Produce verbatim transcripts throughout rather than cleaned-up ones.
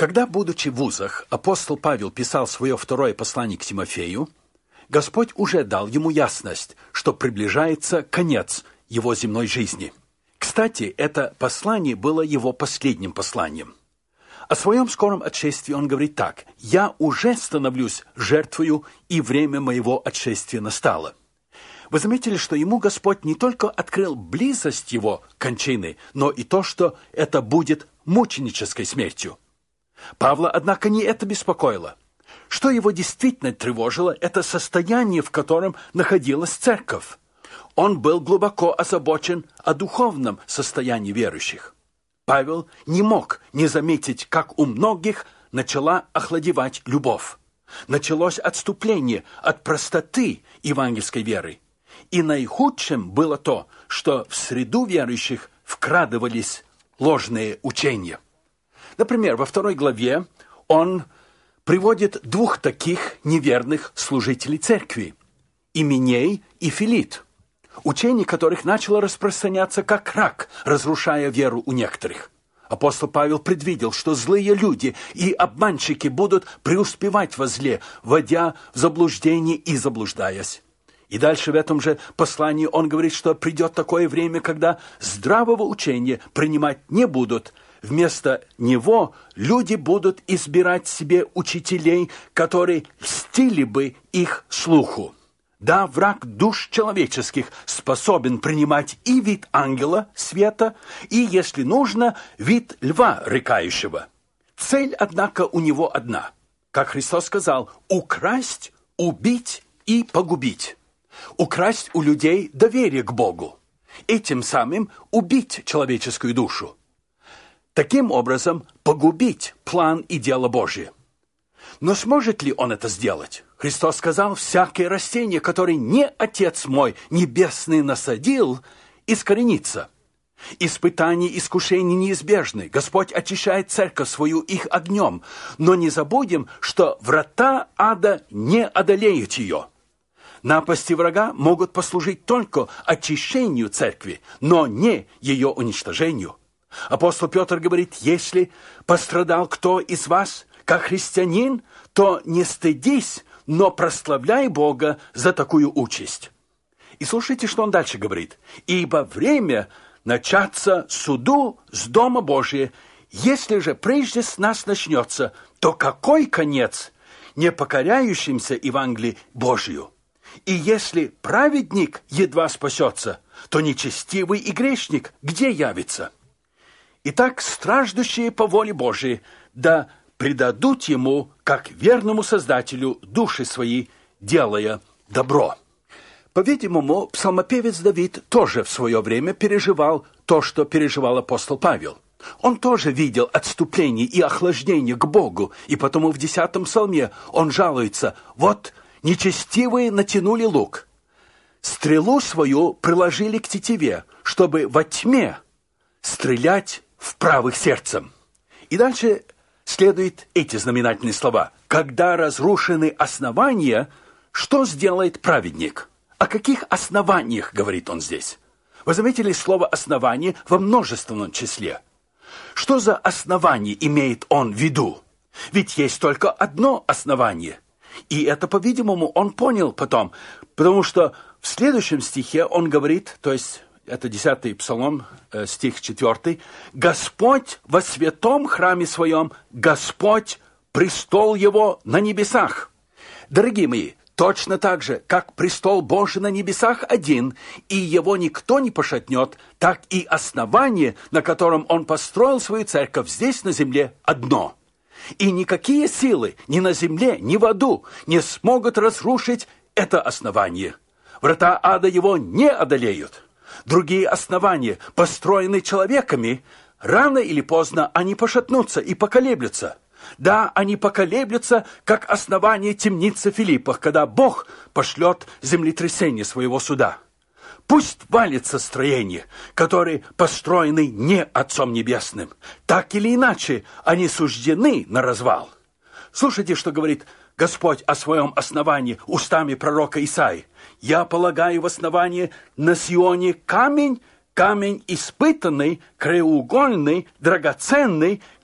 Когда, будучи в вузах, апостол Павел писал свое второе послание к Тимофею, Господь уже дал ему ясность, что приближается конец его земной жизни. Кстати, это послание было его последним посланием. О своем скором отшествии он говорит так: «Я уже становлюсь жертвою, и время моего отшествия настало». Вы заметили, что ему Господь не только открыл близость его кончины, но и то, что это будет мученической смертью. Павла, однако, не это беспокоило. Что его действительно тревожило, это состояние, в котором находилась церковь. Он был глубоко озабочен о духовном состоянии верующих. Павел не мог не заметить, как у многих начала охладевать любовь. Началось отступление от простоты евангельской веры. И наихудшим было то, что в среду верующих вкрадывались ложные учения. Например, во второй главе он приводит двух таких неверных служителей церкви – Именей и Филит, учение которых начало распространяться как рак, разрушая веру у некоторых. Апостол Павел предвидел, что злые люди и обманщики будут преуспевать во зле, вводя в заблуждение и заблуждаясь. И дальше в этом же послании он говорит, что придет такое время, когда здравого учения принимать не будут. Вместо него люди будут избирать себе учителей, которые льстили бы их слуху. Да, враг душ человеческих способен принимать и вид ангела света, и, если нужно, вид льва рыкающего. Цель, однако, у него одна. Как Христос сказал, украсть, убить и погубить. Украсть у людей доверие к Богу и тем самым убить человеческую душу. Таким образом, погубить план и дело Божие. Но сможет ли он это сделать? Христос сказал: «Всякое растение, которое не Отец мой небесный насадил, искоренится». Испытания, искушения неизбежны. Господь очищает церковь свою их огнем. Но не забудем, что врата ада не одолеют ее. Напасти врага могут послужить только очищению церкви, но не ее уничтожению. Апостол Петр говорит: «Если пострадал кто из вас, как христианин, то не стыдись, но прославляй Бога за такую участь». И слушайте, что он дальше говорит. «Ибо время начаться суду с Дома Божия. Если же прежде с нас начнется, то какой конец непокоряющимся Евангелию Божию? И если праведник едва спасется, то нечестивый и грешник где явится? Итак, страждущие по воле Божией, да предадут ему, как верному Создателю, души свои, делая добро». По-видимому, псалмопевец Давид тоже в свое время переживал то, что переживал апостол Павел. Он тоже видел отступление и охлаждение к Богу, и потому в десятом псалме он жалуется: «Вот нечестивые натянули лук, стрелу свою приложили к тетиве, чтобы во тьме стрелять в правых сердцем». И дальше следуют эти знаменательные слова: «Когда разрушены основания, что сделает праведник?» О каких основаниях говорит он здесь? Вы заметили слово «основание» во множественном числе. Что за основание имеет он в виду? Ведь есть только одно основание. И это, по-видимому, он понял потом, потому что в следующем стихе он говорит, то есть это десятый псалом, стих четвертый, «Господь во святом храме своем, Господь престол его на небесах». Дорогие мои, точно так же, как престол Божий на небесах один, и его никто не пошатнет, так и основание, на котором он построил свою церковь здесь на земле, одно. И никакие силы ни на земле, ни в аду не смогут разрушить это основание. Врата ада его не одолеют. Другие основания, построенные человеками, рано или поздно они пошатнутся и поколеблются. Да, они поколеблются, как основание темницы Филиппах, когда Бог пошлет землетрясение своего суда. Пусть валится строение, которые построены не Отцом Небесным. Так или иначе, они суждены на развал. Слушайте, что говорит Господь о своем основании устами пророка Исаии. «Я полагаю в основании на Сионе камень, камень испытанный, краеугольный, драгоценный,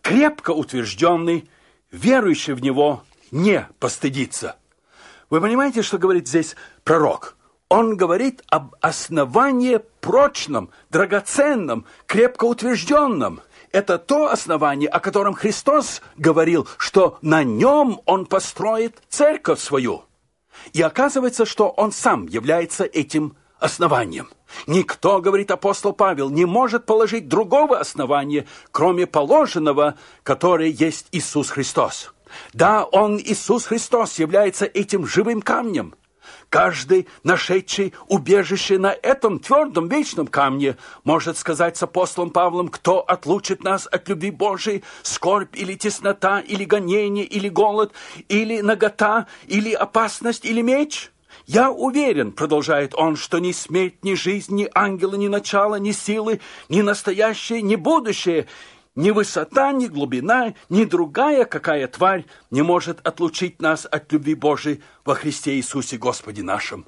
крепко утвержденный, верующий в него не постыдится. Вы понимаете, что говорит здесь пророк? Он говорит об основании прочном, драгоценном, крепко утвержденном. Это то основание, о котором Христос говорил, что на нем Он построит церковь свою. И оказывается, что Он сам является этим основанием. Никто, говорит апостол Павел, не может положить другого основания, кроме положенного, которое есть Иисус Христос. Да, Он, Иисус Христос, является этим живым камнем. Каждый, нашедший убежище на этом твердом вечном камне, может сказать с апостолом Павлом: кто отлучит нас от любви Божией, скорбь или теснота, или гонение, или голод, или нагота, или опасность, или меч? Я уверен, продолжает он, что ни смерть, ни жизнь, ни ангелы, ни начало, ни силы, ни настоящее, ни будущее, ни высота, ни глубина, ни другая какая тварь не может отлучить нас от любви Божией во Христе Иисусе Господе нашем.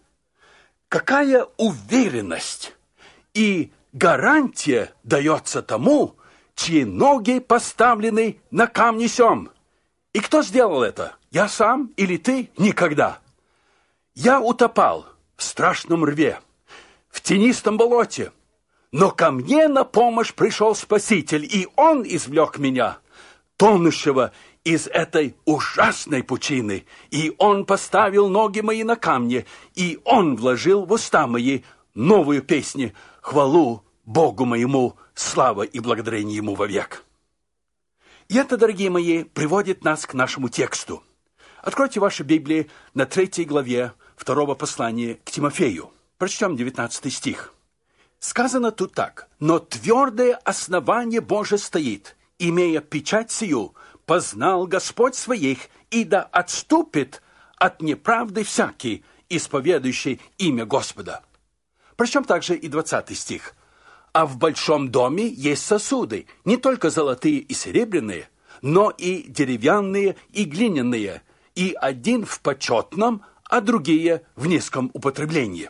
Какая уверенность и гарантия дается тому, чьи ноги поставлены на камне сем? И кто сделал это? Я сам или ты? Никогда. Я утопал в страшном рве, в тенистом болоте, но ко мне на помощь пришел Спаситель, и Он извлек меня, тонущего из этой ужасной пучины, и Он поставил ноги мои на камне, и Он вложил в уста мои новую песню, хвалу Богу моему, слава и благодарение Ему вовек. И это, дорогие мои, приводит нас к нашему тексту. Откройте ваши Библии на третьей главе второго послания к Тимофею. Прочтем девятнадцатый стих. Сказано тут так: «Но твердое основание Божие стоит, имея печать сию, познал Господь своих, и да отступит от неправды всякий, исповедующий имя Господа». Прочтем также и двадцатый стих. «А в большом доме есть сосуды, не только золотые и серебряные, но и деревянные и глиняные, и один в почетном, а другие в низком употреблении».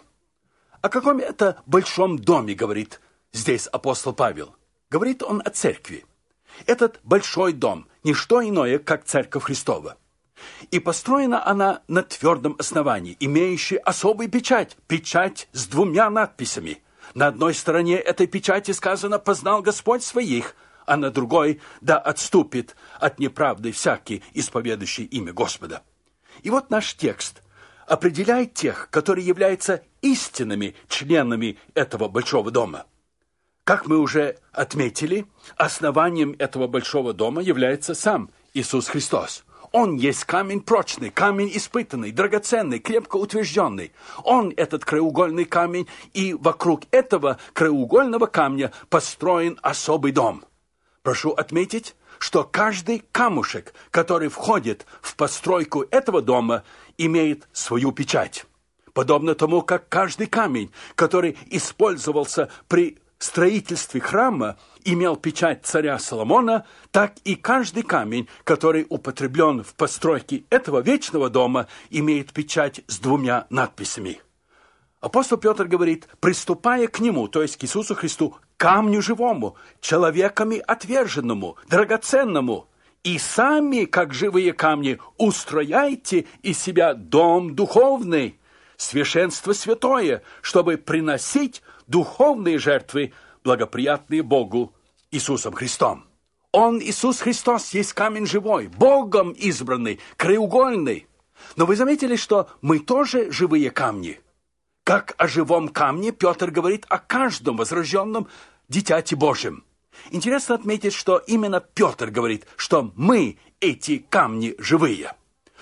О каком это большом доме говорит здесь апостол Павел? Говорит он о церкви. Этот большой дом – не что иное, как церковь Христова. И построена она на твердом основании, имеющей особую печать, печать с двумя надписями. На одной стороне этой печати сказано «познал Господь своих», а на другой «да отступит от неправды всякий, исповедующий имя Господа». И вот наш текст определяет тех, которые являются истинными членами этого большого дома. Как мы уже отметили, основанием этого большого дома является сам Иисус Христос. Он есть камень прочный, камень испытанный, драгоценный, крепко утвержденный. Он этот краеугольный камень, и вокруг этого краеугольного камня построен особый дом. Прошу отметить, что каждый камушек, который входит в постройку этого дома, имеет свою печать. Подобно тому, как каждый камень, который использовался при строительстве храма, имел печать царя Соломона, так и каждый камень, который употреблен в постройке этого вечного дома, имеет печать с двумя надписями. Апостол Петр говорит: приступая к Нему, то есть к Иисусу Христу, камню живому, человеками отверженному, драгоценному, и сами, как живые камни, устрояйте из себя дом духовный, священство святое, чтобы приносить духовные жертвы, благоприятные Богу Иисусом Христом. Он, Иисус Христос, есть камень живой, Богом избранный, краеугольный. Но вы заметили, что мы тоже живые камни? Как о живом камне Петр говорит о каждом возрожденном дитяти Божьем. Интересно отметить, что именно Петр говорит, что мы эти камни живые.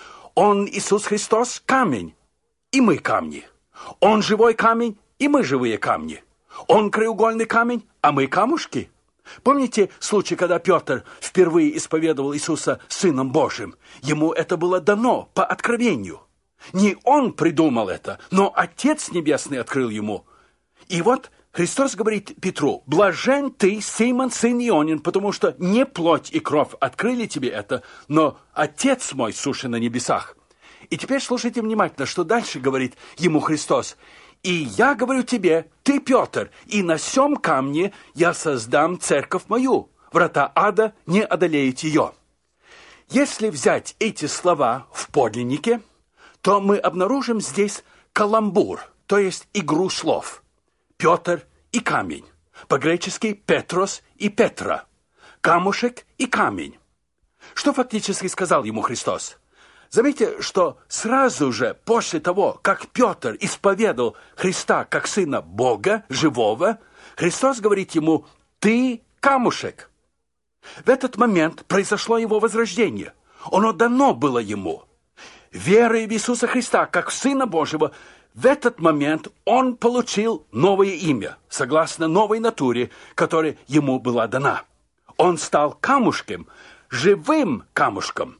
Он, Иисус Христос, камень, и мы камни. Он живой камень, и мы живые камни. Он краеугольный камень, а мы камушки. Помните случай, когда Петр впервые исповедовал Иисуса Сыном Божьим? Ему это было дано по откровению. Не он придумал это, но Отец Небесный открыл ему. И вот Христос говорит Петру: «Блажен ты, Симон, сын Ионин, потому что не плоть и кровь открыли тебе это, но Отец мой, сущий на небесах». И теперь слушайте внимательно, что дальше говорит ему Христос. «И я говорю тебе, ты, Петр, и на сем камне я создам церковь мою, врата ада не одолеют ее. Если взять эти слова в подлиннике, то мы обнаружим здесь каламбур, то есть игру слов. Петр и камень. По-гречески Петрос и Петра. Камушек и камень. Что фактически сказал ему Христос? Заметьте, что сразу же после того, как Петр исповедал Христа как Сына Бога, живого, Христос говорит ему: «Ты камушек». В этот момент произошло его возрождение. Оно дано было ему. Верой в Иисуса Христа как в Сына Божьего, в этот момент он получил новое имя, согласно новой натуре, которая ему была дана. Он стал камушком, живым камушком.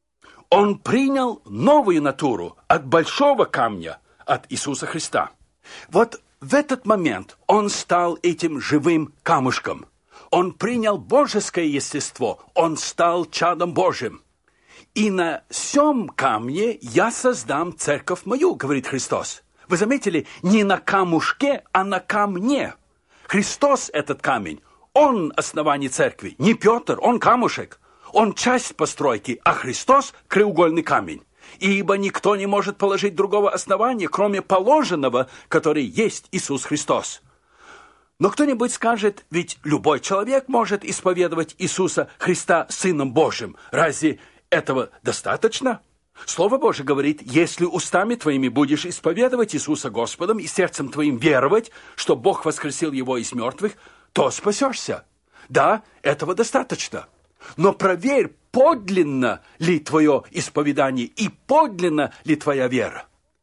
Он принял новую натуру от большого камня, от Иисуса Христа. Вот в этот момент он стал этим живым камушком. Он принял божеское естество, он стал чадом Божьим. «И на сем камне я создам церковь мою», говорит Христос. Вы заметили, не на камушке, а на камне. Христос этот камень, он основание церкви, не Петр, он камушек. Он часть постройки, а Христос – краеугольный камень. Ибо никто не может положить другого основания, кроме положенного, который есть Иисус Христос. Но кто-нибудь скажет, ведь любой человек может исповедовать Иисуса Христа Сыном Божьим. Разве этого достаточно? Слово Божие говорит: если устами твоими будешь исповедовать Иисуса Господом и сердцем твоим веровать, что Бог воскресил Его из мертвых, то спасешься. Да, этого достаточно. Но проверь, подлинно ли твое исповедание и подлинна ли твоя вера.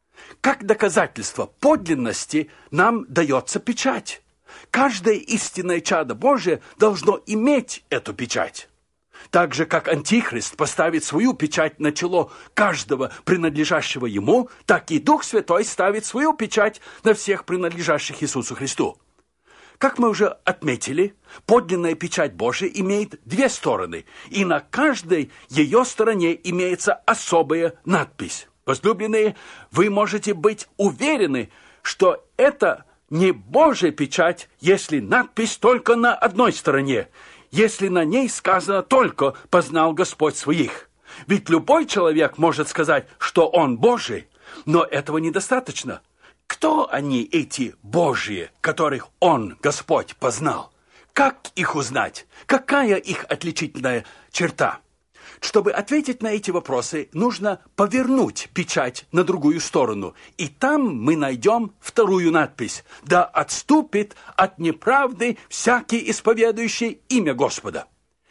Как доказательство подлинности нам дается печать. Каждое истинное чадо Божие должно иметь эту печать. Так же, как Антихрист поставит свою печать на чело каждого принадлежащего ему, так и Дух Святой ставит свою печать на всех принадлежащих Иисусу Христу. Как мы уже отметили, подлинная печать Божия имеет две стороны, и на каждой ее стороне имеется особая надпись. Возлюбленные, вы можете быть уверены, что это не Божья печать, если надпись только на одной стороне, если на ней сказано только «познал Господь своих». Ведь любой человек может сказать, что он Божий, но этого недостаточно. Кто они, эти Божьи, которых Он, Господь, познал? Как их узнать? Какая их отличительная черта? Чтобы ответить на эти вопросы, нужно повернуть печать на другую сторону. И там мы найдем вторую надпись: «Да отступит от неправды всякий исповедующий имя Господа».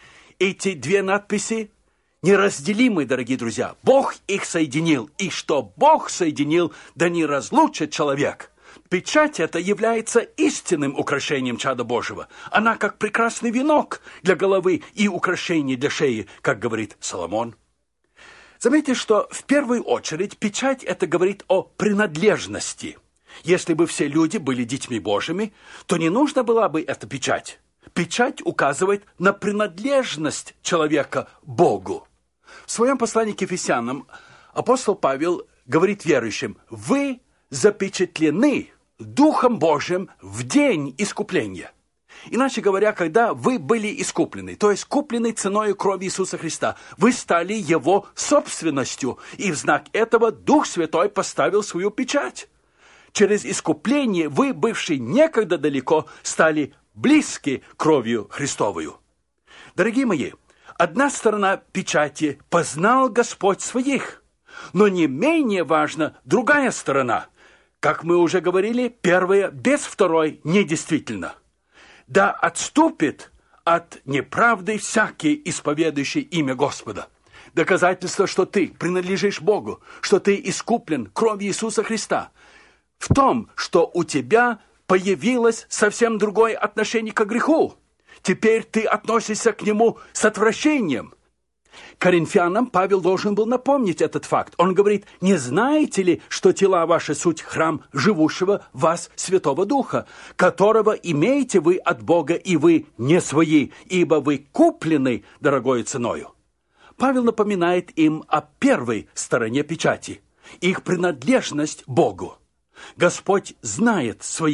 Эти две надписи неразделимы, дорогие друзья. Бог их соединил, и что Бог соединил, да не разлучит человек. Печать эта является истинным украшением чада Божьего. Она как прекрасный венок для головы и украшение для шеи, как говорит Соломон. Заметьте, что в первую очередь печать это говорит о принадлежности. Если бы все люди были детьми Божьими, то не нужна была бы эта печать. Печать указывает на принадлежность человека Богу. В своем послании к Ефесянам апостол Павел говорит верующим: «Вы запечатлены Духом Божьим в день искупления». Иначе говоря, когда вы были искуплены, то есть куплены ценой крови Иисуса Христа, вы стали Его собственностью, и в знак этого Дух Святой поставил свою печать. Через искупление вы, бывшие некогда далеко, стали близки кровью Христовою. Дорогие мои, одна сторона печати – познал Господь своих, но не менее важна другая сторона. Как мы уже говорили, первая без второй недействительна. Да отступит от неправды всякий исповедующий имя Господа. Доказательство, что ты принадлежишь Богу, что ты искуплен кровью Иисуса Христа, в том, что у тебя появилось совсем другое отношение к греху. Теперь ты относишься к нему с отвращением. Коринфянам Павел должен был напомнить этот факт. Он говорит: «Не знаете ли, что тела ваши суть храм живущего в вас Святого Духа, которого имеете вы от Бога, и вы не свои, ибо вы куплены дорогою ценою». Павел напоминает им о первой стороне печати, их принадлежность Богу. Господь знает своих.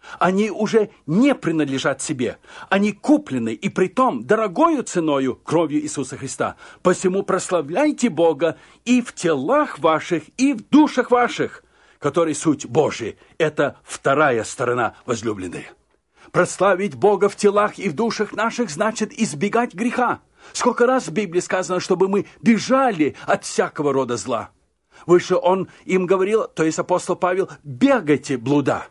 Они уже не принадлежат себе. Они куплены, и притом дорогою ценою кровью Иисуса Христа. Посему прославляйте Бога и в телах ваших, и в душах ваших, которые суть Божии. Это вторая сторона, возлюбленные. Прославить Бога в телах и в душах наших значит избегать греха. Сколько раз в Библии сказано, чтобы мы бежали от всякого рода зла. Выше он им говорил, то есть апостол Павел, бегайте блуда.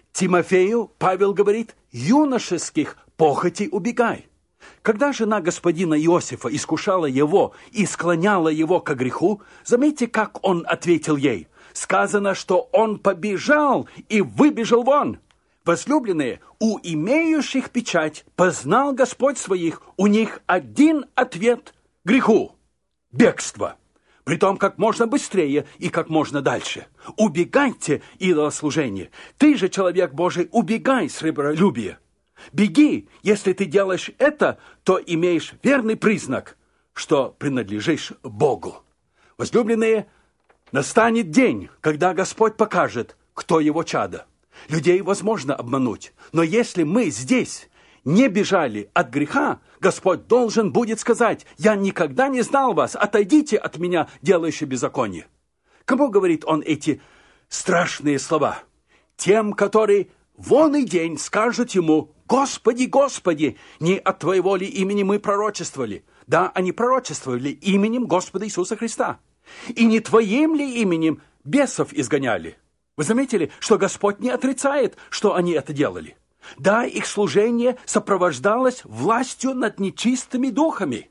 Тимофею Павел говорит, юношеских похотей убегай. Когда жена господина Иосифа искушала его и склоняла его ко греху, заметьте, как он ответил ей. Сказано, что он побежал и выбежал вон. Возлюбленные, у имеющих печать познал Господь своих, у них один ответ – греху – бегство. Притом как можно быстрее и как можно дальше. Убегайте идолослужения. Ты же, человек Божий, убегай с раболюбия. Беги, если ты делаешь это, то имеешь верный признак, что принадлежишь Богу. Возлюбленные, настанет день, когда Господь покажет, кто его чадо. Людей возможно обмануть, но если мы здесь не бежали от греха, Господь должен будет сказать: «Я никогда не знал вас, отойдите от меня, делающие беззаконие». Кому говорит он эти страшные слова? Тем, которые вон и день скажут ему: «Господи, Господи, не от Твоего ли имени мы пророчествовали?» Да, они пророчествовали именем Господа Иисуса Христа. «И не Твоим ли именем бесов изгоняли?» Вы заметили, что Господь не отрицает, что они это делали? Да, их служение сопровождалось властью над нечистыми духами.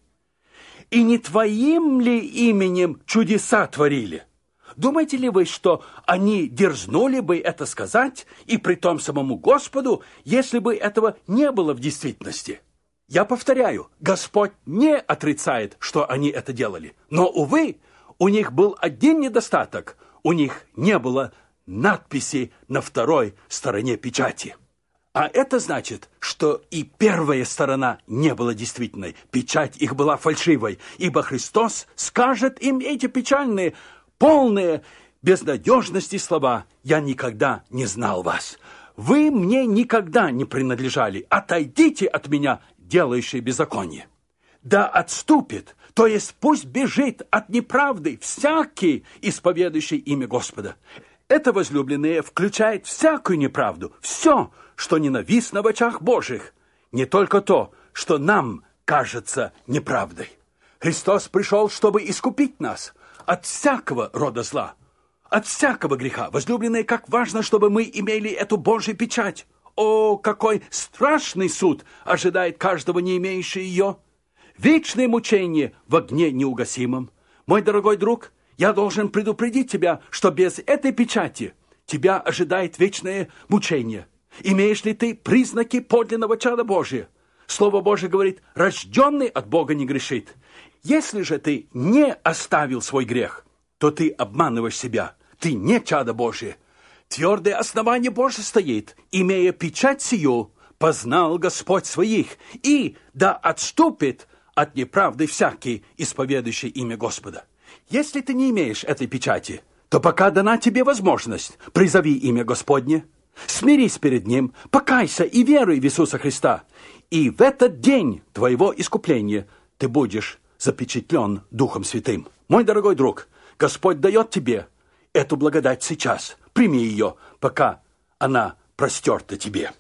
«И не Твоим ли именем чудеса творили?» Думаете ли вы, что они дерзнули бы это сказать, и при том самому Господу, если бы этого не было в действительности? Я повторяю, Господь не отрицает, что они это делали. Но, увы, у них был один недостаток. У них не было надписи на второй стороне печати. А это значит, что и первая сторона не была действительной. Печать их была фальшивой, ибо Христос скажет им эти печальные, полные безнадежности слова: «Я никогда не знал вас. Вы мне никогда не принадлежали. Отойдите от меня, делающие беззаконие». Да отступит, то есть пусть бежит от неправды всякий, исповедующий имя Господа. Это, возлюбленные, включает всякую неправду, все, что ненавистно в очах Божьих, не только то, что нам кажется неправдой. Христос пришел, чтобы искупить нас от всякого рода зла, от всякого греха. Возлюбленные, как важно, чтобы мы имели эту Божью печать. О, какой страшный суд ожидает каждого, не имеющего ее! Вечное мучение в огне неугасимом. Мой дорогой друг, я должен предупредить тебя, что без этой печати тебя ожидает вечное мучение. Имеешь ли ты признаки подлинного чада Божия? Слово Божие говорит: рожденный от Бога не грешит. Если же ты не оставил свой грех, то ты обманываешь себя. Ты не чадо Божие. Твердое основание Божие стоит, имея печать сию, познал Господь своих, и да отступит от неправды всякий, исповедующий имя Господа. Если ты не имеешь этой печати, то пока дана тебе возможность, призови имя Господне, смирись перед Ним, покайся и веруй в Иисуса Христа, и в этот день твоего искупления ты будешь запечатлен Духом Святым. Мой дорогой друг, Господь дает тебе эту благодать сейчас. Прими ее, пока она простерта тебе.